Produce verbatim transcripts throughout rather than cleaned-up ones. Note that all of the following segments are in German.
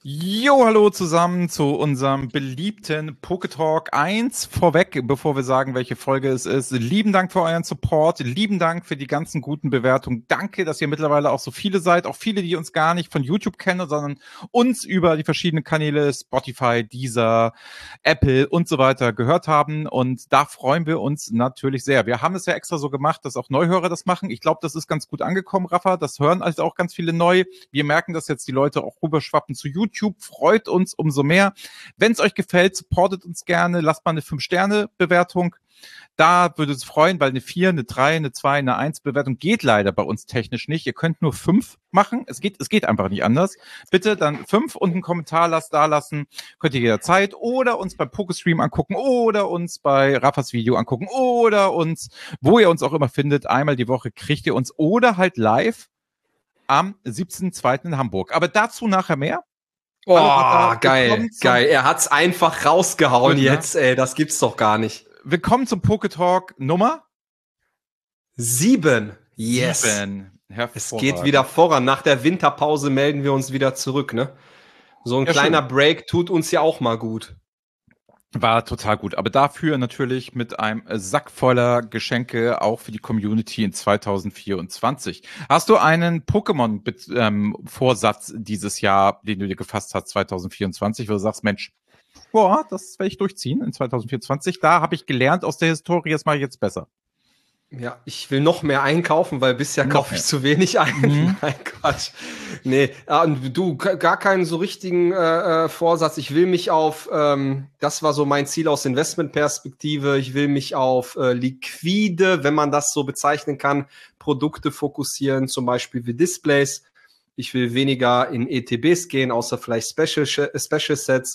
Jo, hallo zusammen zu unserem beliebten Poketalk eins. Vorweg, bevor wir sagen, welche Folge es ist, lieben Dank für euren Support, lieben Dank für die ganzen guten Bewertungen. Danke, dass ihr mittlerweile auch so viele seid, auch viele, die uns gar nicht von YouTube kennen, sondern uns über die verschiedenen Kanäle Spotify, Deezer, Apple und so weiter gehört haben. Und da freuen wir uns natürlich sehr. Wir haben es ja extra so gemacht, dass auch Neuhörer das machen. Ich glaube, das ist ganz gut angekommen, Rafa. Das hören also auch ganz viele neu. Wir merken, dass jetzt die Leute auch rüberschwappen zu YouTube. YouTube freut uns umso mehr. Wenn es euch gefällt, supportet uns gerne, lasst mal eine fünf Sterne Bewertung. Da würde es freuen, weil eine vier, eine drei, eine zwei, eine eins Bewertung geht leider bei uns technisch nicht. Ihr könnt nur fünf machen. Es geht, es geht einfach nicht anders. Bitte dann fünf und einen Kommentar lasst da lassen. Könnt ihr jederzeit oder uns beim Pokestream angucken oder uns bei Rafas Video angucken oder uns, wo ihr uns auch immer findet, einmal die Woche kriegt ihr uns oder halt live am siebzehnten zweiten in Hamburg. Aber dazu nachher mehr. Oh, Hallo, geil, geil. Er hat's einfach rausgehauen Gut, jetzt, ne? ey. Das gibt's doch gar nicht. Willkommen zum Poketalk Nummer sieben. Yes. Sieben. Es geht wieder voran. Nach der Winterpause melden wir uns wieder zurück, ne? So ein ja, kleiner schön. Break tut uns ja auch mal gut. War total gut. Aber dafür natürlich mit einem Sack voller Geschenke auch für die Community in zwanzig vierundzwanzig. Hast du einen Pokémon-Vorsatz ähm, dieses Jahr, den du dir gefasst hast, zwanzig vierundzwanzig, wo du sagst, Mensch, boah, das werde ich durchziehen in zwanzig vierundzwanzig. Da habe ich gelernt aus der Historie, das mache ich jetzt besser. Ja, ich will noch mehr einkaufen, weil bisher noch kaufe mehr. ich zu wenig ein. Mhm. Nein, Quatsch. Nee, du, gar keinen so richtigen äh, Vorsatz. Ich will mich auf, ähm, das war so mein Ziel aus Investmentperspektive, ich will mich auf äh, liquide, wenn man das so bezeichnen kann, Produkte fokussieren, zum Beispiel wie Displays. Ich will weniger in E T Bs gehen, außer vielleicht Special, Special Sets.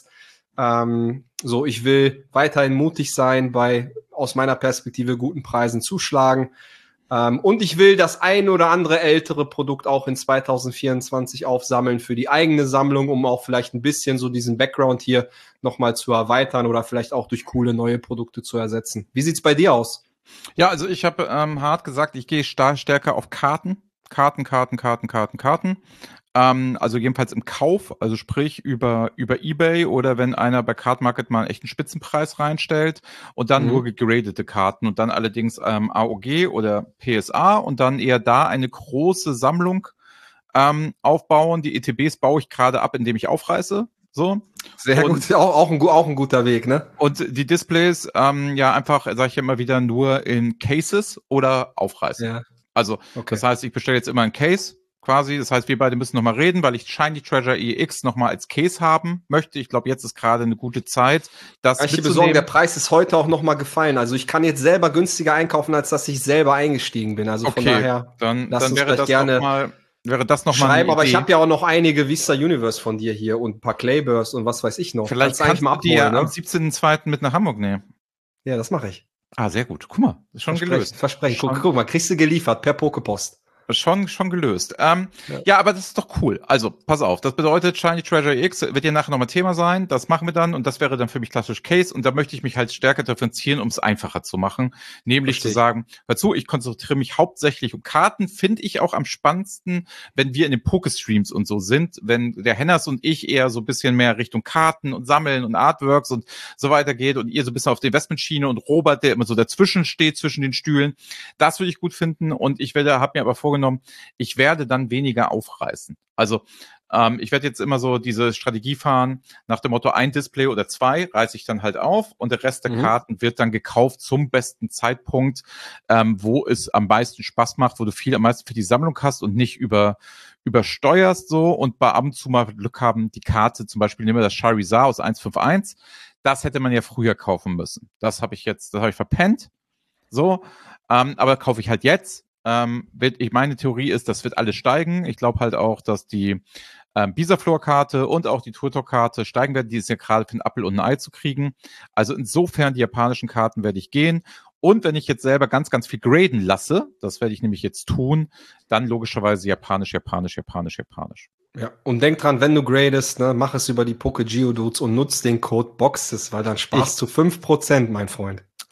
Ähm, so, ich will weiterhin mutig sein, bei aus meiner Perspektive guten Preisen zuschlagen. Ähm, und ich will das ein oder andere ältere Produkt auch in zwanzig vierundzwanzig aufsammeln für die eigene Sammlung, um auch vielleicht ein bisschen so diesen Background hier nochmal zu erweitern oder vielleicht auch durch coole neue Produkte zu ersetzen. Wie sieht's bei dir aus? Ja, also ich habe ähm, hart gesagt, ich gehe star- stärker auf Karten. Karten, Karten, Karten, Karten, Karten. Ähm, also jedenfalls im Kauf, also sprich über, über eBay oder wenn einer bei Card Market mal einen echten Spitzenpreis reinstellt und dann mhm. nur gegradete Karten und dann allerdings ähm, A O G oder P S A und dann eher da eine große Sammlung ähm, aufbauen. Die E T Bs baue ich gerade ab, indem ich aufreiße. So. Sehr und, gut, auch, auch, ein, auch ein guter Weg, ne? Und die Displays, ähm, ja, einfach, sage ich ja immer wieder, nur in Cases oder aufreißen. Ja. Also, okay. Das heißt, ich bestelle jetzt immer ein Case, quasi. Das heißt, wir beide müssen nochmal reden, weil ich Shiny Treasure E X nochmal als Case haben möchte. Ich glaube, jetzt ist gerade eine gute Zeit, das ich besorgen, der Preis ist heute auch nochmal gefallen. Also ich kann jetzt selber günstiger einkaufen, als dass ich selber eingestiegen bin. Also von okay, daher, dann, dann wäre das gerne noch mal, wäre das noch mal schreiben. Aber ich habe ja auch noch einige Vista Universe von dir hier und ein paar Claybursts und was weiß ich noch. Vielleicht kannst, kannst mal abholen, du die ja ne? am siebzehnten zweiten mit nach Hamburg nehmen. Ja, das mache ich. Ah, sehr gut. Guck mal, ist schon Versprechen, gelöst. Versprechen. Guck, guck mal, kriegst du geliefert per Pokepost. Schon, schon gelöst. Ähm, ja. ja, aber das ist doch cool. Also, pass auf. Das bedeutet, Shiny Treasure X wird ja nachher nochmal Thema sein. Das machen wir dann und das wäre dann für mich klassisch Case. Und da möchte ich mich halt stärker differenzieren, um es einfacher zu machen. Nämlich Richtig. zu sagen, hör zu, ich konzentriere mich hauptsächlich um Karten. Finde ich auch am spannendsten, wenn wir in den Pokestreams und so sind. Wenn der Hennas und ich eher so ein bisschen mehr Richtung Karten und Sammeln und Artworks und so weiter geht und ihr so ein bisschen auf die Investmentschiene und Robert, der immer so dazwischen steht, zwischen den Stühlen. Das würde ich gut finden. Und ich werde, habe mir aber vorgenommen, ich werde dann weniger aufreißen. Also ähm, ich werde jetzt immer so diese Strategie fahren, nach dem Motto ein Display oder zwei reiße ich dann halt auf und der Rest der mhm. Karten wird dann gekauft zum besten Zeitpunkt, ähm, wo es am meisten Spaß macht, wo du viel am meisten für die Sammlung hast und nicht über übersteuerst so und bei ab und zu mal Glück haben, die Karte, zum Beispiel nehmen wir das Charizard aus eins fünf eins, das hätte man ja früher kaufen müssen. Das habe ich jetzt, das habe ich verpennt. So, ähm, aber kaufe ich halt jetzt. Ähm, wird, ich meine Theorie ist, das wird alles steigen. Ich glaube halt auch, dass die ähm, Bisaflor-Karte und auch die Turtok-Karte steigen werden. Die ist ja gerade für ein Apfel und ein Ei zu kriegen. Also insofern die japanischen Karten werde ich gehen. Und wenn ich jetzt selber ganz, ganz viel graden lasse, das werde ich nämlich jetzt tun, dann logischerweise japanisch, japanisch, japanisch, japanisch. Ja, und denk dran, wenn du gradest, ne, mach es über die Poke Geodudes und nutz den Code BOXES, weil dann sparst du fünf Prozent, mein Freund.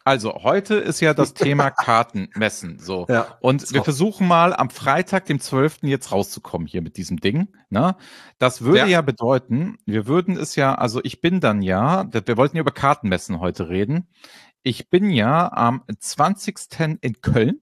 Also, heute ist ja das Thema Kartenmessen, so. Ja, und wir versuchen mal am Freitag, dem zwölften jetzt rauszukommen hier mit diesem Ding, ne? Das würde ja. ja bedeuten, wir würden es ja, also ich bin dann ja, wir wollten ja über Kartenmessen heute reden. Ich bin ja am zwanzigsten in Köln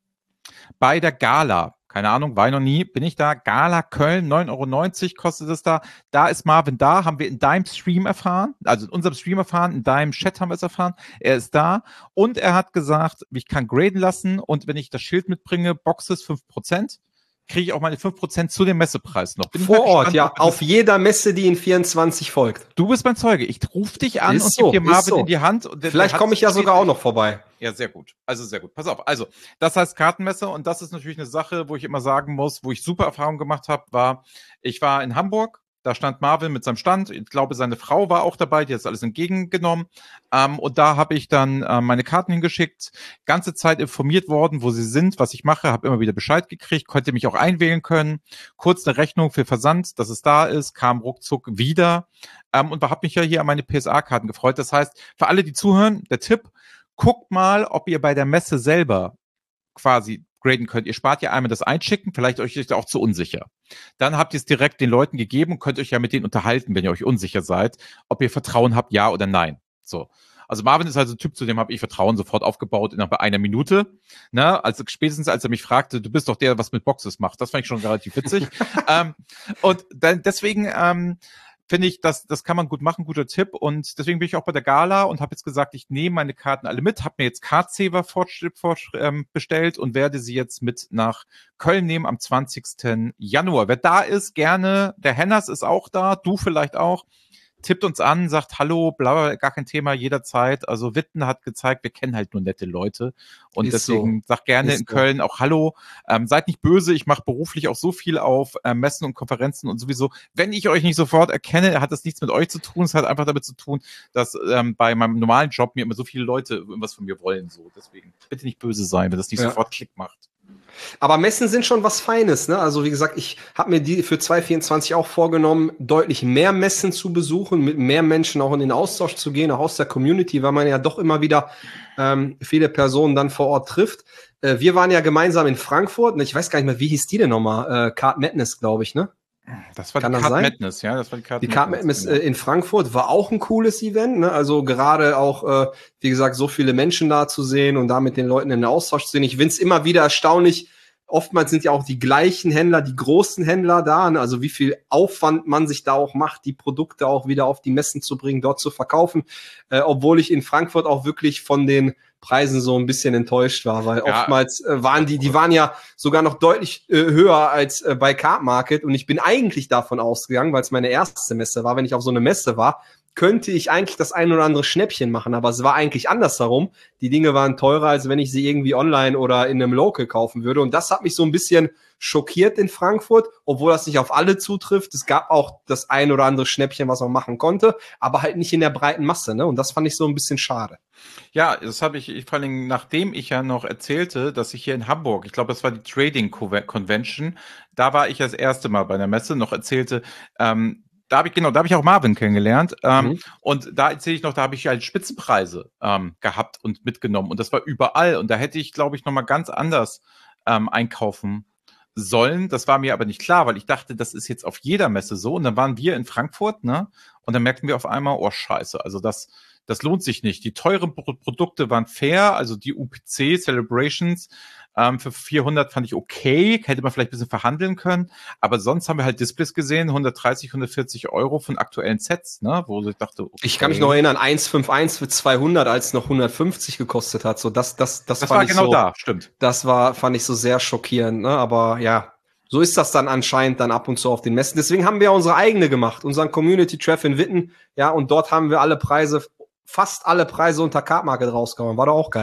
bei der Gala. Keine Ahnung, war ich noch nie, bin ich da. Gala Köln, neun Euro neunzig kostet es da. Da ist Marvin da, haben wir in deinem Stream erfahren, also in unserem Stream erfahren, in deinem Chat haben wir es erfahren. Er ist da und er hat gesagt, ich kann graden lassen und wenn ich das Schild mitbringe, Boxes fünf Prozent, kriege ich auch meine fünf Prozent zu dem Messepreis noch. Bin Vor Ort, ja, auf jeder Messe, die in vierundzwanzig folgt. Du bist mein Zeuge. Ich rufe dich an ist und so, gebe dir Marvin so. in die Hand. Und der, Vielleicht komme ich ja sogar auch noch vorbei. Ja, sehr gut. Also sehr gut. Pass auf. Also, das heißt Kartenmesse und das ist natürlich eine Sache, wo ich immer sagen muss, wo ich super Erfahrungen gemacht habe, war, ich war in Hamburg, da stand Marvin mit seinem Stand. Ich glaube, seine Frau war auch dabei, die hat das alles entgegengenommen. Ähm, und da habe ich dann äh, meine Karten hingeschickt, ganze Zeit informiert worden, wo sie sind, was ich mache, habe immer wieder Bescheid gekriegt, konnte mich auch einwählen können. Kurz eine Rechnung für Versand, dass es da ist, kam ruckzuck wieder. Ähm, und habe mich ja hier an meine P S A-Karten gefreut. Das heißt, für alle, die zuhören, der Tipp, guckt mal, ob ihr bei der Messe selber quasi graden könnt. Ihr spart ja einmal das Einschicken, vielleicht euch ist auch zu unsicher. Dann habt ihr es direkt den Leuten gegeben und könnt euch ja mit denen unterhalten, wenn ihr euch unsicher seid, ob ihr Vertrauen habt, ja oder nein. So. Also Marvin ist also ein Typ, zu dem habe ich Vertrauen sofort aufgebaut innerhalb einer Minute. Ne? Also spätestens, als er mich fragte, du bist doch der, was mit Boxes macht. Das fand ich schon relativ witzig. ähm, und dann deswegen ähm, finde ich, das, das kann man gut machen, guter Tipp. Und deswegen bin ich auch bei der Gala und habe jetzt gesagt, ich nehme meine Karten alle mit, habe mir jetzt Cardsaver vor, vor, ähm, bestellt und werde sie jetzt mit nach Köln nehmen am zwanzigsten Januar. Wer da ist, gerne. Der Hennas ist auch da, du vielleicht auch. Tippt uns an, sagt Hallo, bla, bla, gar kein Thema, jederzeit. Also Witten hat gezeigt, wir kennen halt nur nette Leute. Und ist deswegen so. Sagt gerne ist in Köln so. Auch Hallo. Ähm, seid nicht böse, ich mache beruflich auch so viel auf äh, Messen und Konferenzen und sowieso. Wenn ich euch nicht sofort erkenne, hat das nichts mit euch zu tun. Es hat einfach damit zu tun, dass ähm, bei meinem normalen Job mir immer so viele Leute irgendwas von mir wollen. So. Deswegen bitte nicht böse sein, wenn das nicht ja. sofort Klick macht. Aber Messen sind schon was Feines, ne? Also wie gesagt, ich habe mir die für zwanzig vierundzwanzig auch vorgenommen, deutlich mehr Messen zu besuchen, mit mehr Menschen auch in den Austausch zu gehen, auch aus der Community, weil man ja doch immer wieder ähm, viele Personen dann vor Ort trifft. Äh, wir waren ja gemeinsam in Frankfurt, ne? Ich weiß gar nicht mehr, wie hieß die denn nochmal? Äh, Card Madness, glaube ich, ne? Das war Kann die Card Madness, ja, das war die Card Die Card Madness äh, in Frankfurt war auch ein cooles Event, ne? Also gerade auch, äh, wie gesagt, so viele Menschen da zu sehen und da mit den Leuten in den Austausch zu sehen. Ich finde es immer wieder erstaunlich. Oftmals sind ja auch die gleichen Händler, die großen Händler da, ne? Also wie viel Aufwand man sich da auch macht, die Produkte auch wieder auf die Messen zu bringen, dort zu verkaufen. Äh, obwohl ich in Frankfurt auch wirklich von den Preisen so ein bisschen enttäuscht war, weil ja. oftmals äh, waren die, die waren ja sogar noch deutlich äh, höher als äh, bei Card Market und ich bin eigentlich davon ausgegangen, weil es meine erste Messe war, wenn ich auf so eine Messe war, könnte ich eigentlich das ein oder andere Schnäppchen machen, aber es war eigentlich andersherum. Die Dinge waren teurer, als wenn ich sie irgendwie online oder in einem Local kaufen würde und das hat mich so ein bisschen schockiert in Frankfurt, obwohl das nicht auf alle zutrifft. Es gab auch das ein oder andere Schnäppchen, was man machen konnte, aber halt nicht in der breiten Masse, ne? Und das fand ich so ein bisschen schade. Ja, das habe ich, ich vor allem, nachdem ich ja noch erzählte, dass ich hier in Hamburg, ich glaube, das war die Trading Convention, da war ich das erste Mal bei der Messe, noch erzählte, ähm, da habe ich, genau, da habe ich auch Marvin kennengelernt. Ähm, mhm. Und da erzähle ich noch, da habe ich halt Spitzenpreise ähm, gehabt und mitgenommen. Und das war überall. Und da hätte ich, glaube ich, nochmal ganz anders ähm, einkaufen sollen. Das war mir aber nicht klar, weil ich dachte, das ist jetzt auf jeder Messe so. Und dann waren wir in Frankfurt, ne? Und dann merkten wir auf einmal, oh Scheiße, also das, das lohnt sich nicht. Die teuren Pro- Produkte waren fair, also die U P C Celebrations ähm, für vierhundert fand ich okay, hätte man vielleicht ein bisschen verhandeln können, aber sonst haben wir halt Displays gesehen, hundertdreißig, hundertvierzig Euro von aktuellen Sets, ne, wo ich dachte, okay. Ich kann mich noch erinnern, eins Komma einundfünfzig für zweihundert, als es noch hundertfünfzig gekostet hat, so das, das, das, das fand war ich genau so, da, stimmt. Das war, fand ich so sehr schockierend, ne, aber ja. So ist das dann anscheinend dann ab und zu auf den Messen. Deswegen haben wir unsere eigene gemacht, unseren Community-Treff in Witten. Ja, und dort haben wir alle Preise, fast alle Preise unter Card Market rausgehauen. War doch auch geil.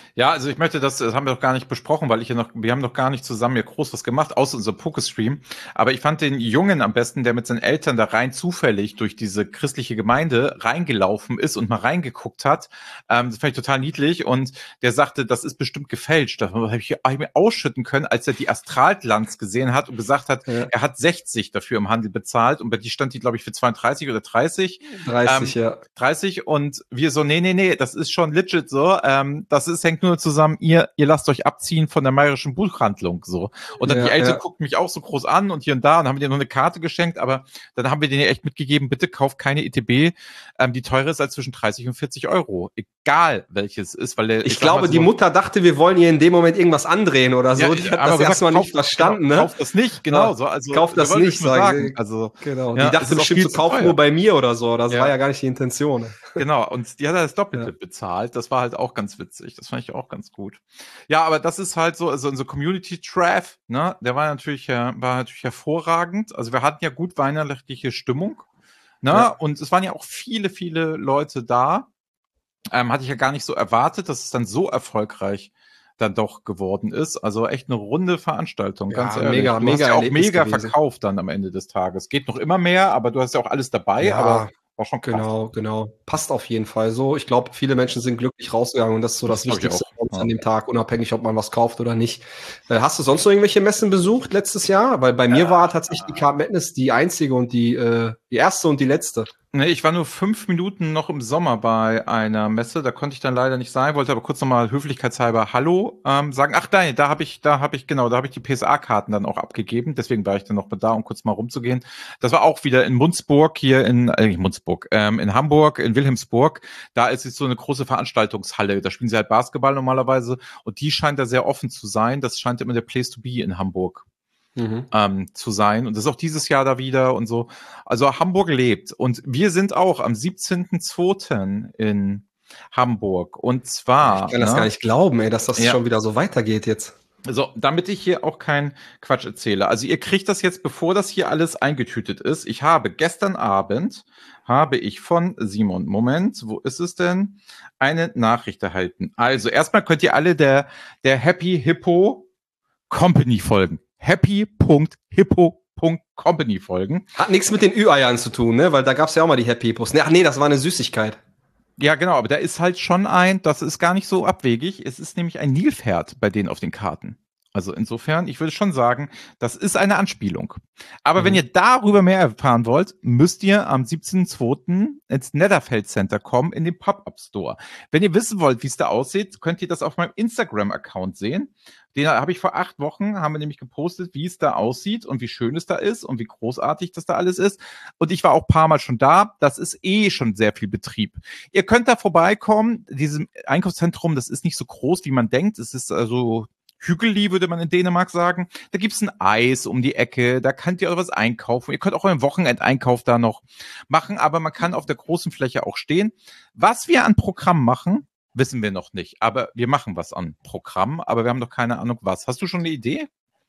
Ja, also ich möchte das, das haben wir doch gar nicht besprochen, weil ich ja noch, wir haben noch gar nicht zusammen hier groß was gemacht, außer unserem Pokestream. Aber ich fand den Jungen am besten, der mit seinen Eltern da rein zufällig durch diese christliche Gemeinde reingelaufen ist und mal reingeguckt hat. Ähm, das fand ich total niedlich und der sagte, das ist bestimmt gefälscht. Da habe ich, hab ich mir ausschütten können, als er die Astralglanz gesehen hat und gesagt hat, ja. er hat sechzig dafür im Handel bezahlt und bei die stand die, glaube ich, für zweiunddreißig oder dreißig. dreißig, ähm, ja. dreißig und wir so, nee, nee, nee, das ist schon legit so. Ähm, das ist, hängt nur zusammen, ihr, ihr lasst euch abziehen von der Mayerischen Buchhandlung, so. Und dann ja, die Eltern ja. guckten mich auch so groß an und hier und da und haben mir noch eine Karte geschenkt, aber dann haben wir denen echt mitgegeben, bitte kauft keine E T B, ähm, die teurer ist als zwischen dreißig und vierzig Euro. Egal welches ist, weil der, ich, ich glaube, so, die Mutter dachte, wir wollen ihr in dem Moment irgendwas andrehen oder so. Ja, die hat aber das erstmal nicht verstanden, genau, ne? Kauft das nicht, genau. So, also, kauft das nicht, sagen. Also, genau. Ja, die dachte bestimmt, zu kaufen nur bei mir oder so. Das ja. war ja gar nicht die Intention. Genau, und die hat das Doppelte ja. bezahlt. Das war halt auch ganz witzig. Das fand ich auch ganz gut. Ja, aber das ist halt so, also unser Community-Traff, ne, der war natürlich, war natürlich hervorragend. Also wir hatten ja gut weihnachtliche Stimmung, ne, ja. und es waren ja auch viele, viele Leute da. Ähm, hatte ich ja gar nicht so erwartet, dass es dann so erfolgreich dann doch geworden ist. Also echt eine runde Veranstaltung, ja, ganz ehrlich. Mega, du mega hast ja auch mega gewesen. verkauft dann am Ende des Tages. Geht noch immer mehr, aber du hast ja auch alles dabei, ja. aber war schon krass. Genau, genau. Passt auf jeden Fall so. Ich glaube, viele Menschen sind glücklich rausgegangen und das ist so das, das Wichtigste ja. an dem Tag, unabhängig, ob man was kauft oder nicht. Äh, hast du sonst noch irgendwelche Messen besucht letztes Jahr? Weil bei mir ja. war tatsächlich die Card Madness die einzige und die, äh, die erste und die letzte. Nee, ich war nur fünf Minuten noch im Sommer bei einer Messe, da konnte ich dann leider nicht sein, wollte aber kurz nochmal höflichkeitshalber Hallo ähm, sagen. Ach nein, da habe ich, da habe ich, genau, da habe ich die P S A-Karten dann auch abgegeben, deswegen war ich dann noch mal da, um kurz mal rumzugehen. Das war auch wieder in Munzburg, hier in, äh, nicht Munzburg, ähm, in Hamburg, in Wilhelmsburg. Da ist jetzt so eine große Veranstaltungshalle, da spielen sie halt Basketball normalerweise und die scheint da sehr offen zu sein. Das scheint immer der Place to be in Hamburg. Mhm. Ähm, zu sein. Und das ist auch dieses Jahr da wieder und so. Also Hamburg lebt. Und wir sind auch am siebzehnten zweiten in Hamburg. Und zwar... Ich kann das ne, gar nicht glauben, ey, dass das ja. schon wieder so weitergeht jetzt. So, damit ich hier auch keinen Quatsch erzähle. Also ihr kriegt das jetzt, bevor das hier alles eingetütet ist. Ich habe gestern Abend, habe ich von Simon, Moment, wo ist es denn? Eine Nachricht erhalten. Also erstmal könnt ihr alle der, der Happy Hippo Company folgen. happy punkt hippo punkt company folgen. Hat nichts mit den Ü-Eiern zu tun, ne? Weil da gab's ja auch mal die Happy Hippos. Ach nee, das war eine Süßigkeit. Ja, genau, aber da ist halt schon ein, das ist gar nicht so abwegig. Es ist nämlich ein Nilpferd bei denen auf den Karten. Also insofern, ich würde schon sagen, das ist eine Anspielung. Aber mhm. wenn ihr darüber mehr erfahren wollt, müsst ihr am siebzehnten zweiten ins Netherfeld Center kommen, in den Pop-Up Store. Wenn ihr wissen wollt, wie es da aussieht, könnt ihr das auf meinem Instagram-Account sehen. Den habe ich vor acht Wochen, haben wir nämlich gepostet, wie es da aussieht und wie schön es da ist und wie großartig das da alles ist. Und ich war auch ein paar Mal schon da. Das ist eh schon sehr viel Betrieb. Ihr könnt da vorbeikommen. Dieses Einkaufszentrum, das ist nicht so groß, wie man denkt. Es ist also hügelig, würde man in Dänemark sagen. Da gibt's ein Eis um die Ecke, da könnt ihr was einkaufen. Ihr könnt auch euren Wochenendeinkauf da noch machen, aber man kann auf der großen Fläche auch stehen. Was wir an Programm machen, wissen wir noch nicht. Aber wir machen was an Programm, aber wir haben noch keine Ahnung was. Hast du schon eine Idee?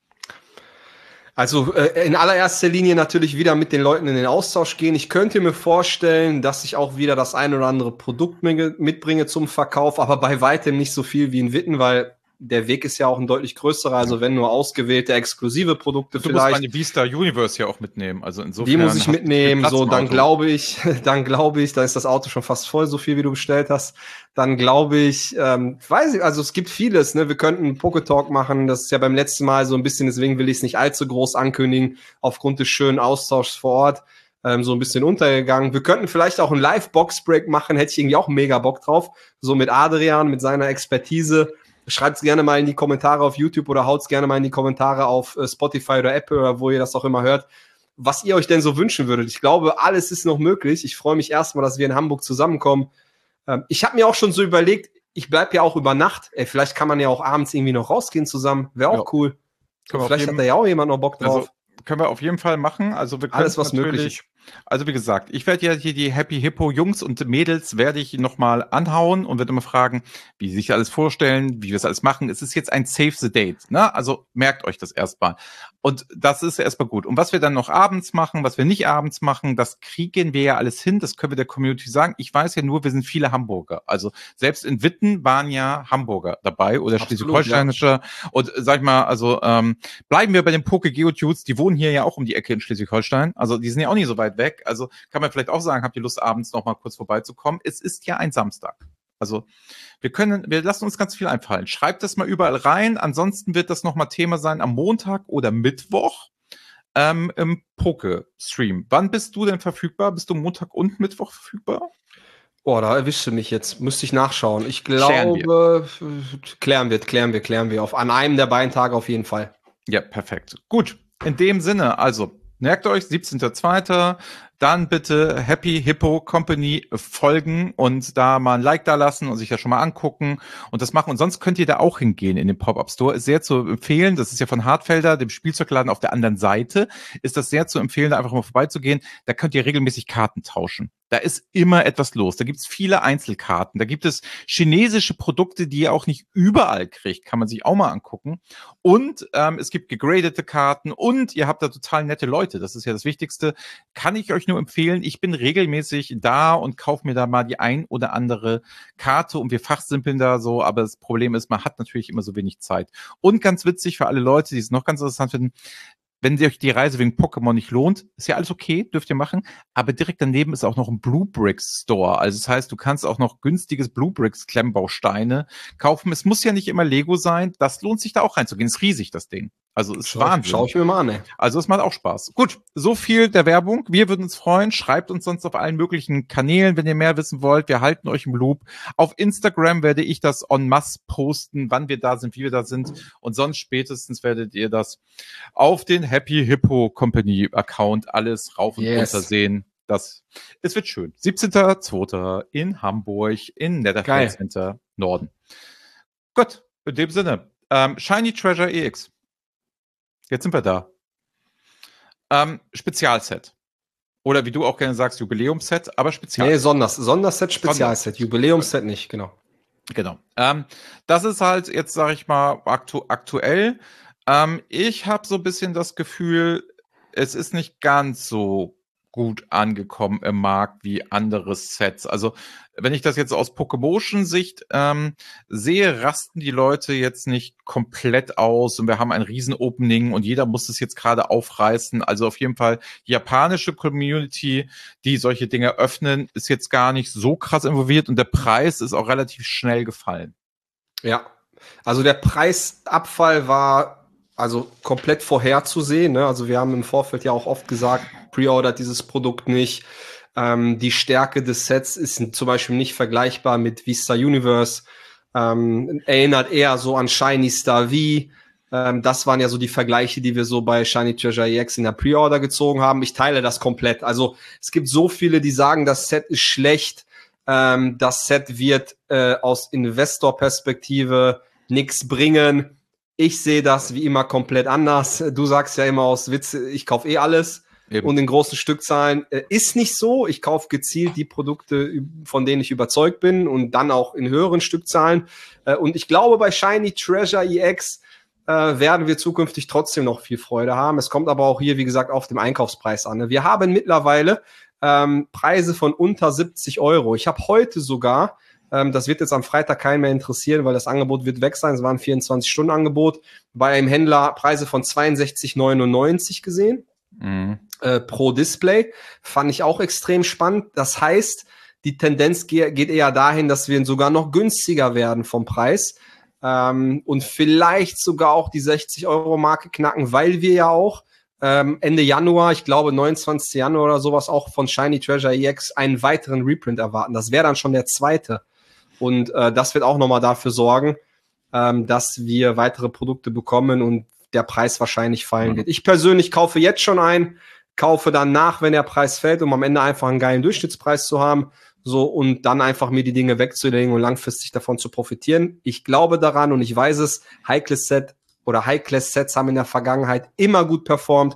Also äh, in allererster Linie natürlich wieder mit den Leuten in den Austausch gehen. Ich könnte mir vorstellen, dass ich auch wieder das ein oder andere Produkt mitbringe zum Verkauf, aber bei weitem nicht so viel wie in Witten, weil der Weg ist ja auch ein deutlich größerer, also wenn nur ausgewählte exklusive Produkte du vielleicht. Du musst meine V-Star Universe ja auch mitnehmen, also insofern. Die muss ich mitnehmen, so dann glaube ich, dann glaube ich, da ist das Auto schon fast voll, so viel wie du bestellt hast. Dann glaube ich, ähm, weiß ich, also es gibt vieles, ne, wir könnten einen Poketalk machen, das ist ja beim letzten Mal so ein bisschen, deswegen will ich es nicht allzu groß ankündigen, aufgrund des schönen Austauschs vor Ort, ähm, so ein bisschen untergegangen. Wir könnten vielleicht auch einen Live-Box-Break machen, hätte ich irgendwie auch mega Bock drauf, so mit Adrian, mit seiner Expertise. Schreibt's gerne mal in die Kommentare auf YouTube oder haut's gerne mal in die Kommentare auf äh, Spotify oder Apple oder wo ihr das auch immer hört, was ihr euch denn so wünschen würdet. Ich glaube, alles ist noch möglich. Ich freue mich erstmal, dass wir in Hamburg zusammenkommen. Ähm, ich habe mir auch schon so überlegt, ich bleib ja auch über Nacht. Ey, vielleicht kann man ja auch abends irgendwie noch rausgehen zusammen. Wäre auch ja. cool. Vielleicht hat da ja auch jemand noch Bock drauf. Also, können wir auf jeden Fall machen. Also wir können alles, was möglich ist. Also wie gesagt, ich werde ja hier die Happy Hippo Jungs und Mädels werde ich nochmal anhauen und werde immer fragen, wie sie sich alles vorstellen, wie wir es alles machen. Es ist jetzt ein Save the Date, ne? Also merkt euch das erstmal. Und das ist erstmal gut. Und was wir dann noch abends machen, was wir nicht abends machen, das kriegen wir ja alles hin. Das können wir der Community sagen. Ich weiß ja nur, wir sind viele Hamburger. Also selbst in Witten waren ja Hamburger dabei oder Schleswig-Holsteinische. Ja. Und sag ich mal, also ähm, bleiben wir bei den Poke-Geodudes. Die wohnen hier ja auch um die Ecke in Schleswig-Holstein. Also die sind ja auch nicht so weit weg. Also kann man vielleicht auch sagen, habt ihr Lust, abends noch mal kurz vorbeizukommen? Es ist ja ein Samstag. Also wir können, wir lassen uns ganz viel einfallen. Schreibt das mal überall rein. Ansonsten wird das noch mal Thema sein am Montag oder Mittwoch ähm, im Poke-Stream. Wann bist du denn verfügbar? Bist du Montag und Mittwoch verfügbar? Boah, da erwischst du mich jetzt. Müsste ich nachschauen. Ich glaube, klären wir, klären wir, klären wir. Auf, an einem der beiden Tage auf jeden Fall. Ja, perfekt. Gut. In dem Sinne, also merkt euch, siebzehnter zweiter Dann bitte Happy Hippo Company folgen und da mal ein Like da lassen und sich das schon mal angucken und das machen. Und sonst könnt ihr da auch hingehen in den Pop-Up Store. Ist sehr zu empfehlen. Das ist ja von Hartfelder, dem Spielzeugladen auf der anderen Seite. Ist das sehr zu empfehlen, da einfach mal vorbeizugehen. Da könnt ihr regelmäßig Karten tauschen. Da ist immer etwas los. Da gibt's viele Einzelkarten. Da gibt es chinesische Produkte, die ihr auch nicht überall kriegt. Kann man sich auch mal angucken. Und ähm, es gibt gegradete Karten und ihr habt da total nette Leute. Das ist ja das Wichtigste. Kann ich euch nur empfehlen. Ich bin regelmäßig da und kaufe mir da mal die ein oder andere Karte und wir fachsimpeln da so. Aber das Problem ist, man hat natürlich immer so wenig Zeit. Und ganz witzig für alle Leute, die es noch ganz interessant finden, wenn euch die Reise wegen Pokémon nicht lohnt, ist ja alles okay, dürft ihr machen. Aber direkt daneben ist auch noch ein Blue Bricks Store. Also das heißt, du kannst auch noch günstiges Blue Bricks Klemmbausteine kaufen. Es muss ja nicht immer Lego sein. Das lohnt sich da auch reinzugehen. Ist riesig, das Ding. Also ist schau, Wahnsinn. Schau ich mir mal an, ey. Also es macht auch Spaß. Gut, so viel der Werbung. Wir würden uns freuen. Schreibt uns sonst auf allen möglichen Kanälen, wenn ihr mehr wissen wollt. Wir halten euch im Loop. Auf Instagram werde ich das en masse posten, wann wir da sind, wie wir da sind. Und sonst spätestens werdet ihr das auf den Happy Hippo Company Account alles rauf und yes. runter sehen. Das, es wird schön. siebzehnter zweiter in Hamburg, in Netherfield Center Norden. Gut, in dem Sinne. Ähm, Shiny Treasure E X. Jetzt sind wir da. Ähm, Spezialset. Oder wie du auch gerne sagst, Jubiläumset, aber Spezialset. Nee, Sonders, Sonderset, Spezialset. Jubiläumset nicht, genau. Genau. Ähm, das ist halt jetzt, sage ich mal, aktu- aktuell. Ähm, ich habe so ein bisschen das Gefühl, es ist nicht ganz so gut angekommen im Markt wie andere Sets. Also wenn ich das jetzt aus Pokémotion-Sicht ähm, sehe, rasten die Leute jetzt nicht komplett aus und wir haben ein Riesen-Opening und jeder muss es jetzt gerade aufreißen. Also auf jeden Fall die japanische Community, die solche Dinge öffnen, ist jetzt gar nicht so krass involviert und der Preis ist auch relativ schnell gefallen. Ja, also der Preisabfall war also komplett vorherzusehen. Ne? Also wir haben im Vorfeld ja auch oft gesagt, pre-ordert dieses Produkt nicht. Ähm, die Stärke des Sets ist zum Beispiel nicht vergleichbar mit Vista Universe. Ähm, erinnert eher so an Shiny Star V. Ähm, das waren ja so die Vergleiche, die wir so bei Shiny Treasure E X in der Pre-Order gezogen haben. Ich teile das komplett. Also es gibt so viele, die sagen, das Set ist schlecht. Ähm, das Set wird äh, aus Investor-Perspektive nichts bringen. Ich sehe das wie immer komplett anders. Du sagst ja immer aus Witz, ich kaufe eh alles. Eben. Und in großen Stückzahlen. Äh, ist nicht so. Ich kaufe gezielt die Produkte, von denen ich überzeugt bin und dann auch in höheren Stückzahlen. Äh, und ich glaube, bei Shiny Treasure E X äh, werden wir zukünftig trotzdem noch viel Freude haben. Es kommt aber auch hier, wie gesagt, auf den Einkaufspreis an. Wir haben mittlerweile ähm, Preise von unter siebzig Euro. Ich habe heute sogar, ähm, das wird jetzt am Freitag keinen mehr interessieren, weil das Angebot wird weg sein. Es war ein vierundzwanzig-Stunden-Angebot. Bei einem Händler Preise von zweiundsechzig neunundneunzig gesehen. Mhm. Äh, pro Display. Fand ich auch extrem spannend. Das heißt, die Tendenz ge- geht eher dahin, dass wir sogar noch günstiger werden vom Preis ähm, und vielleicht sogar auch die sechzig Euro Marke knacken, weil wir ja auch ähm, Ende Januar, ich glaube neunundzwanzigsten Januar oder sowas, auch von Shiny Treasure E X einen weiteren Reprint erwarten. Das wäre dann schon der zweite. Und äh, das wird auch nochmal dafür sorgen, ähm, dass wir weitere Produkte bekommen und der Preis wahrscheinlich fallen mhm. wird. Ich persönlich kaufe jetzt schon ein, kaufe dann nach, wenn der Preis fällt, um am Ende einfach einen geilen Durchschnittspreis zu haben, so, und dann einfach mir die Dinge wegzulegen und langfristig davon zu profitieren. Ich glaube daran und ich weiß es, High-Class-Set oder High-Class-Sets haben in der Vergangenheit immer gut performt.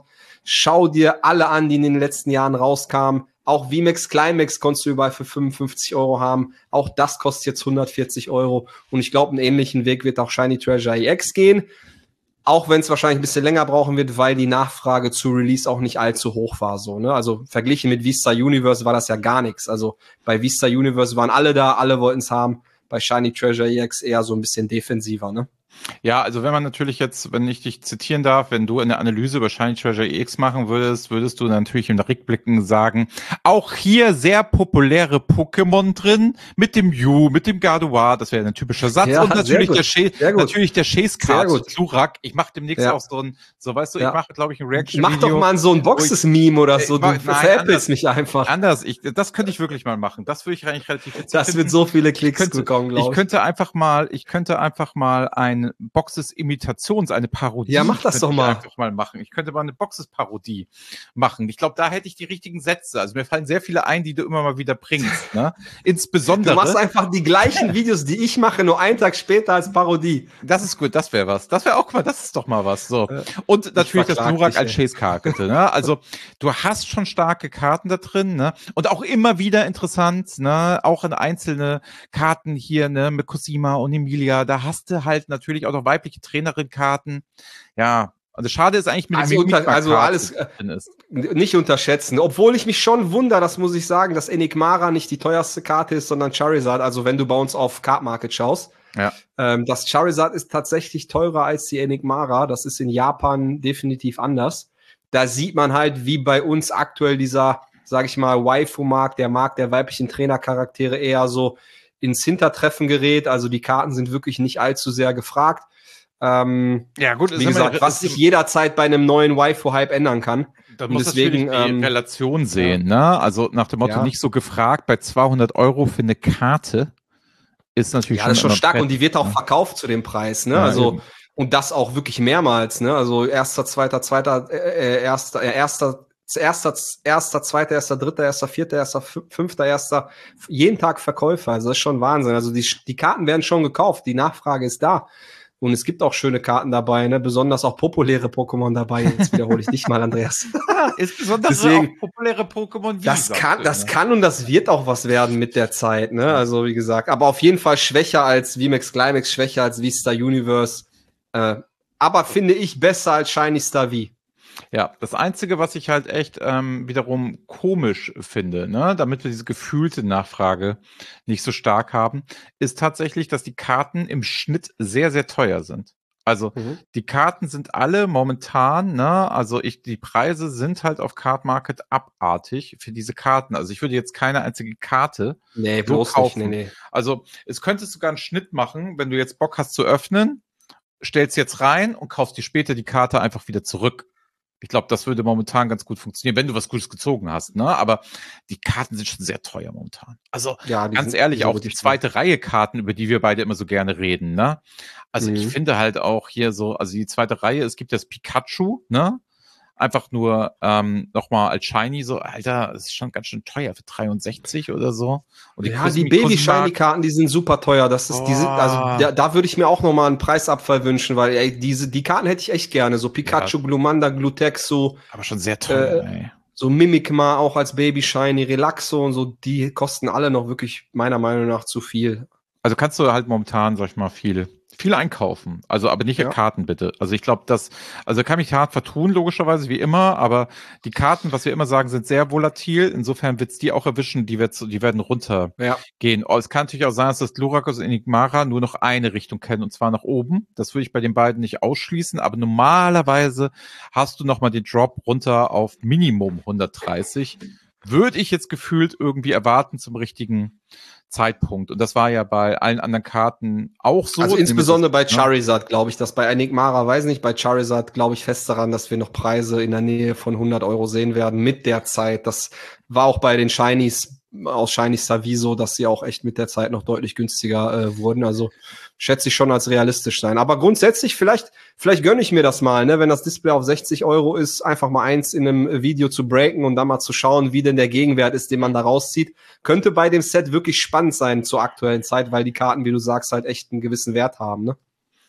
Schau dir alle an, die in den letzten Jahren rauskamen. Auch V MAX Climax konntest du überall für fünfundfünfzig Euro haben. Auch das kostet jetzt hundertvierzig Euro. Und ich glaube, einen ähnlichen Weg wird auch Shiny Treasure E X gehen. Auch wenn es wahrscheinlich ein bisschen länger brauchen wird, weil die Nachfrage zu Release auch nicht allzu hoch war. So, ne? Also verglichen mit Vista Universe war das ja gar nichts. Also bei Vista Universe waren alle da, alle wollten es haben. Bei Shiny Treasure E X eher so ein bisschen defensiver, ne? Ja, also wenn man natürlich jetzt, wenn ich dich zitieren darf, wenn du eine Analyse über Shiny Treasure E X machen würdest, würdest du natürlich im Rückblicken sagen, auch hier sehr populäre Pokémon drin, mit dem Mew, mit dem Gardevoir, das wäre ein typischer Satz, ja, und natürlich der, Ch natürlich der Chase-Card Glurak. Ich mache demnächst ja. auch so ein, so weißt du, ja. ich mache, glaube ich, ein Reaction-Video. Mach doch mal so ein Boxes-Meme oder so, mach, du veräppelst mich einfach. Anders, ich, das könnte ich wirklich mal machen, das würde ich eigentlich relativ witzig Das finden. Wird so viele Klicks könnte, bekommen, glaube ich. Ich könnte einfach mal, ich könnte einfach mal ein Boxes-Imitations, eine Parodie. Ja, mach das doch mal. Einfach mal machen. Ich könnte mal eine Boxes-Parodie machen. Ich glaube, da hätte ich die richtigen Sätze. Also mir fallen sehr viele ein, die du immer mal wieder bringst. Ne? Insbesondere. Du machst einfach die gleichen Videos, die ich mache, nur einen Tag später als Parodie. Das ist gut, das wäre was. Das wäre auch mal, das ist doch mal was. So. Und natürlich das Glurak als Chase-Karte. Ne? Also du hast schon starke Karten da drin. Ne? Und auch immer wieder interessant, ne? Auch in einzelne Karten hier, ne, mit Cosima und Emilia. Da hast du halt natürlich auch noch weibliche Trainerin-Karten. Ja, also schade ist eigentlich mit also dem unter, Also alles äh, nicht unterschätzen. Obwohl ich mich schon wundere, das muss ich sagen, dass Enigmara nicht die teuerste Karte ist, sondern Charizard. Also wenn du bei uns auf Card Market schaust. Ja. Ähm, das Charizard ist tatsächlich teurer als die Enigmara. Das ist in Japan definitiv anders. Da sieht man halt, wie bei uns aktuell dieser, sag ich mal, Waifu-Markt, der Markt der weiblichen Trainercharaktere eher so ins Hintertreffen gerät. Also die Karten sind wirklich nicht allzu sehr gefragt. Ähm, ja, gut, wie gesagt, was sich jederzeit bei einem neuen Waifu-Hype ändern kann. Da muss deswegen natürlich die ähm, Relation sehen, ja. ne? Also nach dem Motto, ja. nicht so gefragt, bei zweihundert Euro für eine Karte ist natürlich ja, das schon, ist schon stark Brett, und die wird auch ne? verkauft zu dem Preis, ne? Ja, also eben. Und das auch wirklich mehrmals, ne? Also erster, zweiter, zweiter, äh, erster, äh, erster, erster, erster, zweiter, erster, dritter, erster, vierter, erster, fünfter, erster, jeden Tag Verkäufer. Also das ist schon Wahnsinn. Also die, die Karten werden schon gekauft, die Nachfrage ist da. Und es gibt auch schöne Karten dabei, ne? Besonders auch populäre Pokémon dabei. Jetzt wiederhole ich dich mal, Andreas. Ist besonders Deswegen, auch populäre Pokémon. Wie das kann, das ne? kann und das wird auch was werden mit der Zeit, ne? Also wie gesagt, aber auf jeden Fall schwächer als V MAX Climax, schwächer als Vista Universe. Äh, aber finde ich besser als Shiny Star V. Ja, das Einzige, was ich halt echt ähm, wiederum komisch finde, ne, damit wir diese gefühlte Nachfrage nicht so stark haben, ist tatsächlich, dass die Karten im Schnitt sehr, sehr teuer sind. Also mhm. die Karten sind alle momentan, ne, also ich, die Preise sind halt auf Card Market abartig für diese Karten. Also ich würde jetzt keine einzige Karte nee, bloß so kaufen. Nicht, nee, nee. Also es könntest sogar einen Schnitt machen, wenn du jetzt Bock hast zu öffnen, stellst jetzt rein und kaufst dir später die Karte einfach wieder zurück. Ich glaube, das würde momentan ganz gut funktionieren, wenn du was Gutes gezogen hast, ne? Aber die Karten sind schon sehr teuer momentan. Also ja, ganz sind, ehrlich, die auch die zweite teuer. Reihe Karten, über die wir beide immer so gerne reden, ne? Also mhm. ich finde halt auch hier so, also die zweite Reihe, es gibt das Pikachu, ne? Einfach nur ähm, nochmal als Shiny so, Alter, das ist schon ganz schön teuer für dreiundsechzig oder so. Und die ja, die Baby-Shiny-Karten, die sind super teuer. Das ist, oh. die sind, also da, da würde ich mir auch nochmal einen Preisabfall wünschen, weil ey, diese, die Karten hätte ich echt gerne. So Pikachu, ja. Glumanda, Glutexo. Aber schon sehr teuer, äh, ey. So Mimikma auch als Baby-Shiny, Relaxo und so, die kosten alle noch wirklich meiner Meinung nach zu viel. Also kannst du halt momentan, sag ich mal, viel, viel einkaufen. Also, aber nicht ja. Karten bitte. Also ich glaube, das, also kann mich hart vertun, logischerweise, wie immer, aber die Karten, was wir immer sagen, sind sehr volatil. Insofern wird's die auch erwischen, die, wird, die werden runtergehen. Ja. Es kann natürlich auch sein, dass das Glurakos und Enigmara nur noch eine Richtung kennen, und zwar nach oben. Das würde ich bei den beiden nicht ausschließen, aber normalerweise hast du nochmal den Drop runter auf Minimum hundertdreißig. Würde ich jetzt gefühlt irgendwie erwarten zum richtigen Zeitpunkt. Und das war ja bei allen anderen Karten auch so. Also insbesondere bei Charizard glaube ich, dass bei Enigmara, weiß nicht, bei Charizard glaube ich fest daran, dass wir noch Preise in der Nähe von hundert Euro sehen werden mit der Zeit. Das war auch bei den Shinies aus Shiny Star V so, dass sie auch echt mit der Zeit noch deutlich günstiger äh, wurden. Also schätze ich schon als realistisch sein. Aber grundsätzlich, vielleicht vielleicht gönne ich mir das mal, ne, wenn das Display auf sechzig Euro ist, einfach mal eins in einem Video zu breaken und dann mal zu schauen, wie denn der Gegenwert ist, den man da rauszieht. Könnte bei dem Set wirklich spannend sein zur aktuellen Zeit, weil die Karten, wie du sagst, halt echt einen gewissen Wert haben, ne?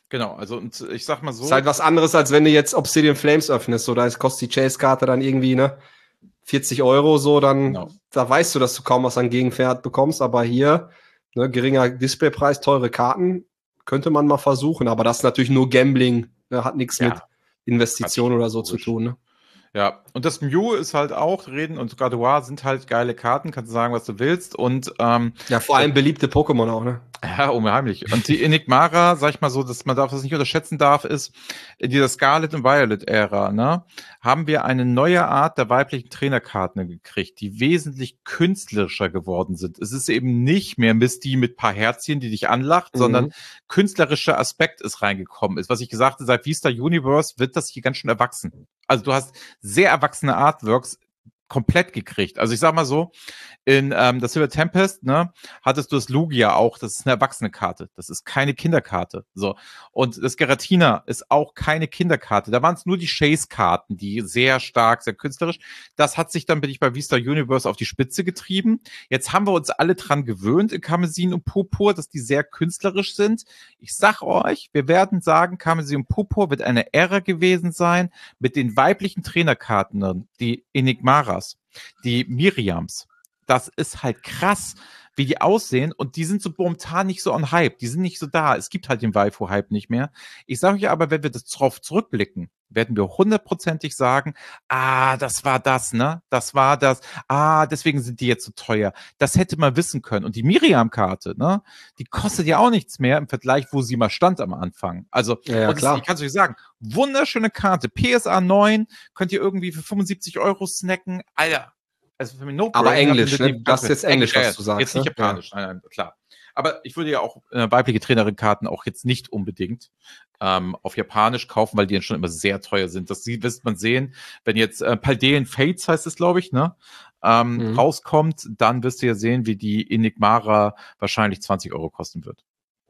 Genau, also und ich sag mal so. Ist halt was anderes, als wenn du jetzt Obsidian Flames öffnest, so, da kostet die Chase-Karte dann irgendwie, ne, vierzig Euro, so, dann, genau. Da weißt du, dass du kaum was an Gegenwert bekommst, aber hier, ne, geringer Displaypreis, teure Karten, könnte man mal versuchen, aber das ist natürlich nur Gambling, ne, hat nichts ja. mit Investition oder so zu tun, ne. Ja, und das Mew ist halt auch, Reden und Gardevoir sind halt geile Karten, kannst du sagen, was du willst. Und ähm, ja, vor allem beliebte Pokémon auch, ne? Ja, unheimlich. Und die Enigmara, sag ich mal so, dass man darf, das nicht unterschätzen darf, ist, in dieser Scarlet und Violet-Ära, ne, haben wir eine neue Art der weiblichen Trainerkarten gekriegt, die wesentlich künstlerischer geworden sind. Es ist eben nicht mehr Misty mit paar Herzchen, die dich anlacht, mhm. sondern künstlerischer Aspekt ist reingekommen ist. Was ich gesagt habe, seit Vista Universe wird das hier ganz schön erwachsen. Also du hast sehr erwachsene Artworks komplett gekriegt. Also ich sag mal so, in ähm, das Silver Tempest, ne, hattest du das Lugia auch, das ist eine erwachsene Karte. Das ist keine Kinderkarte. So. Und das Giratina ist auch keine Kinderkarte. Da waren es nur die Chase-Karten, die sehr stark, sehr künstlerisch. Das hat sich dann, bin ich bei Vista Universe auf die Spitze getrieben. Jetzt haben wir uns alle dran gewöhnt in Karmesin und Purpur, dass die sehr künstlerisch sind. Ich sag euch, wir werden sagen, Karmesin und Purpur wird eine Ära gewesen sein mit den weiblichen Trainerkarten, die Enigmaras, die Miriams. Das ist halt krass, wie die aussehen und die sind so momentan nicht so on Hype, die sind nicht so da. Es gibt halt den Waifu-Hype nicht mehr. Ich sage euch aber, wenn wir das drauf zurückblicken, werden wir hundertprozentig sagen, ah, das war das, ne? Das war das. Ah, deswegen sind die jetzt so teuer. Das hätte man wissen können. Und die Miriam-Karte, ne? Die kostet ja auch nichts mehr im Vergleich, wo sie mal stand am Anfang. Also, ja, ja, und das, ich kann es euch sagen, wunderschöne Karte. P S A neun könnt ihr irgendwie für fünfundsiebzig Euro snacken. Alter. Also für mich no aber Englisch, ne? Das ist jetzt Englisch, was du sagst. Jetzt nicht ne? Japanisch, ja. nein, nein, klar. Aber ich würde ja auch äh, weibliche Trainerin-Karten auch jetzt nicht unbedingt ähm, auf Japanisch kaufen, weil die dann schon immer sehr teuer sind. Das wirst man sehen, wenn jetzt äh, Paldean Fates heißt es, glaube ich, ne? Ähm, mhm. rauskommt, dann wirst du ja sehen, wie die Enigmara wahrscheinlich zwanzig Euro kosten wird.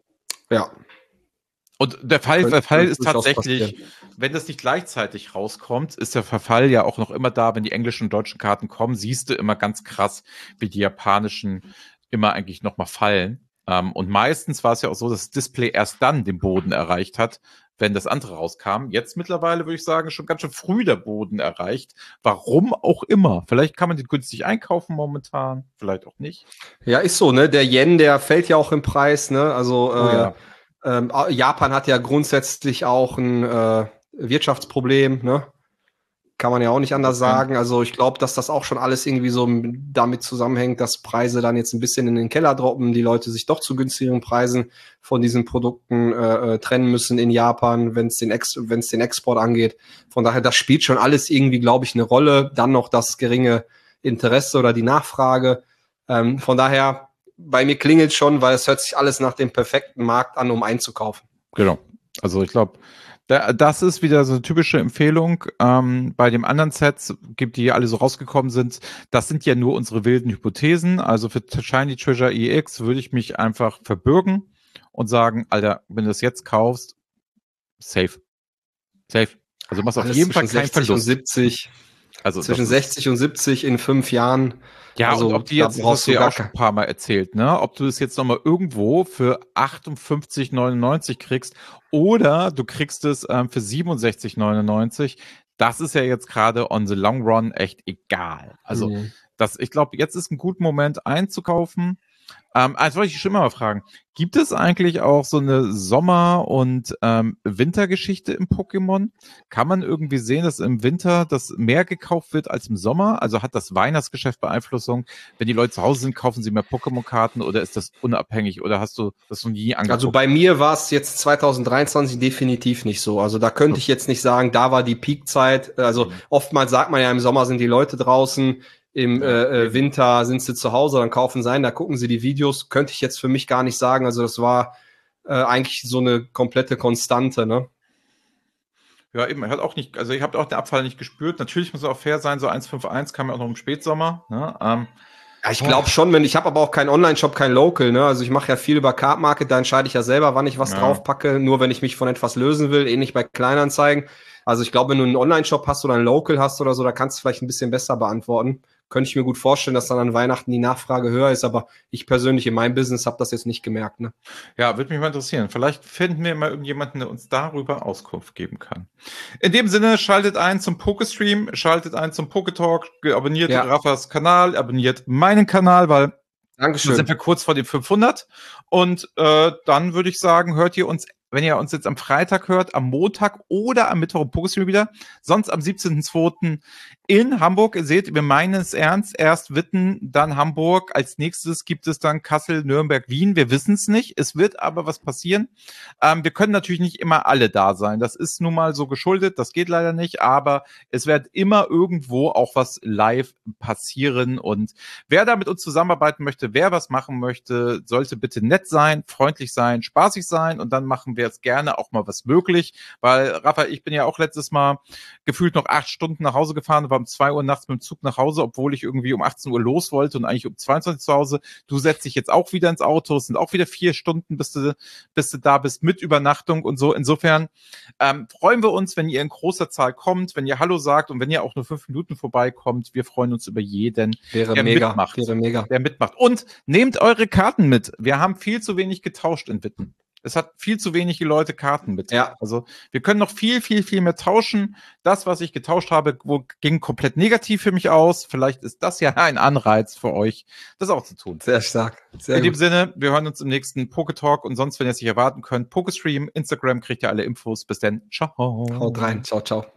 Ja. Und der Fall, der Fall ist tatsächlich, wenn das nicht gleichzeitig rauskommt, ist der Verfall ja auch noch immer da, wenn die englischen und deutschen Karten kommen, siehst du immer ganz krass, wie die japanischen immer eigentlich nochmal fallen. Um, und meistens war es ja auch so, dass das Display erst dann den Boden erreicht hat, wenn das andere rauskam. Jetzt mittlerweile würde ich sagen, schon ganz schön früh der Boden erreicht. Warum auch immer. Vielleicht kann man den günstig einkaufen momentan, vielleicht auch nicht. Ja, ist so, ne? Der Yen, der fällt ja auch im Preis, ne? Also oh, äh, ja. Ähm, Japan hat ja grundsätzlich auch ein äh, Wirtschaftsproblem, ne? Kann man ja auch nicht anders okay. sagen. Also ich glaube, dass das auch schon alles irgendwie so damit zusammenhängt, dass Preise dann jetzt ein bisschen in den Keller droppen, die Leute sich doch zu günstigeren Preisen von diesen Produkten äh, trennen müssen in Japan, wenn es den, Ex- wenn es den Export angeht. Von daher, das spielt schon alles irgendwie, glaube ich, eine Rolle. Dann noch das geringe Interesse oder die Nachfrage. Ähm, von daher, bei mir klingelt schon, weil es hört sich alles nach dem perfekten Markt an, um einzukaufen. Genau. Also ich glaube, da, das ist wieder so eine typische Empfehlung. Ähm, bei den anderen Sets, die hier alle so rausgekommen sind, das sind ja nur unsere wilden Hypothesen. Also für Shiny Treasure E X würde ich mich einfach verbürgen und sagen, Alter, wenn du das jetzt kaufst, safe. Safe. Also du machst auf jeden Fall keinen Verlust. Und siebzig. Also zwischen sechzig und siebzig in fünf Jahren. Ja, also, und ob die jetzt, das hast du ja auch schon ein paar Mal erzählt, ne? Ob du das jetzt nochmal irgendwo für achtundfünfzig neunundneunzig kriegst oder du kriegst es ähm, für siebenundsechzig neunundneunzig, das ist ja jetzt gerade on the long run echt egal. Also mhm. das, ich glaube, jetzt ist ein guter Moment einzukaufen. Ähm, also wollte ich schon immer mal fragen, gibt es eigentlich auch so eine Sommer- und ähm, Wintergeschichte im Pokémon? Kann man irgendwie sehen, dass im Winter das mehr gekauft wird als im Sommer? Also hat das Weihnachtsgeschäft Beeinflussung? Wenn die Leute zu Hause sind, kaufen sie mehr Pokémon-Karten oder ist das unabhängig oder hast du das noch nie angeguckt? Also bei mir war es jetzt zwanzig dreiundzwanzig definitiv nicht so. Also da könnte ich jetzt nicht sagen, da war die Peakzeit. Also mhm. oftmals sagt man ja, im Sommer sind die Leute draußen, im äh, Winter sind sie zu Hause, dann kaufen sie ein, da gucken sie die Videos. Könnte ich jetzt für mich gar nicht sagen. Also das war äh, eigentlich so eine komplette Konstante, ne? Ja, eben, er hat auch nicht, also ich habe auch den Abfall nicht gespürt. Natürlich muss es auch fair sein, so eins Komma fünfundfünfzig kam ja auch noch im Spätsommer. Ne? Ähm, ja, ich glaube schon, wenn ich habe aber auch keinen Online-Shop, kein Local, ne? Also ich mache ja viel über Card Market, da entscheide ich ja selber, wann ich was ja. drauf packe, nur wenn ich mich von etwas lösen will, ähnlich bei Kleinanzeigen. Also ich glaube, wenn du einen Online-Shop hast oder einen Local hast oder so, da kannst du vielleicht ein bisschen besser beantworten. könnte ich mir gut vorstellen, dass dann an Weihnachten die Nachfrage höher ist, aber ich persönlich in meinem Business habe das jetzt nicht gemerkt. Ne? Ja, würde mich mal interessieren. Vielleicht finden wir mal irgendjemanden, der uns darüber Auskunft geben kann. In dem Sinne, schaltet ein zum Pokestream, schaltet ein zum Poketalk, abonniert ja. Raffas Kanal, abonniert meinen Kanal, weil Dankeschön. Dann sind wir kurz vor den fünfhundert und äh, dann würde ich sagen, hört ihr uns, wenn ihr uns jetzt am Freitag hört, am Montag oder am Mittwoch im Pokestream wieder, sonst am siebzehnten zweiten in Hamburg. Ihr seht, wir meinen es ernst, erst Witten, dann Hamburg, als nächstes gibt es dann Kassel, Nürnberg, Wien, wir wissen es nicht, es wird aber was passieren. Ähm, wir können natürlich nicht immer alle da sein, das ist nun mal so geschuldet, das geht leider nicht, aber es wird immer irgendwo auch was live passieren und wer da mit uns zusammenarbeiten möchte, wer was machen möchte, sollte bitte nett sein, freundlich sein, spaßig sein und dann machen wir jetzt gerne auch mal was möglich, weil Rafa, ich bin ja auch letztes Mal gefühlt noch acht Stunden nach Hause gefahren, war um zwei Uhr nachts mit dem Zug nach Hause, obwohl ich irgendwie um achtzehn Uhr los wollte und eigentlich um zweiundzwanzig zu Hause. Du setzt dich jetzt auch wieder ins Auto, es sind auch wieder vier Stunden, bis du, bis du da bist mit Übernachtung und so. Insofern ähm, freuen wir uns, wenn ihr in großer Zahl kommt, wenn ihr Hallo sagt und wenn ihr auch nur fünf Minuten vorbeikommt. Wir freuen uns über jeden, wäre der mega, mitmacht. Wäre mega. Der mitmacht. Und nehmt eure Karten mit. Wir haben viel zu wenig getauscht in Witten. Es hat viel zu wenige Leute Karten mit. Ja. Also wir können noch viel, viel, viel mehr tauschen. Das, was ich getauscht habe, wo, ging komplett negativ für mich aus. Vielleicht ist das ja ein Anreiz für euch, das auch zu tun. Sehr stark. Sehr in gut. dem Sinne, wir hören uns im nächsten Poketalk und sonst, wenn ihr es nicht erwarten könnt, Pokestream, Instagram, kriegt ihr alle Infos. Bis dann. Ciao. Haut rein. Ciao, ciao.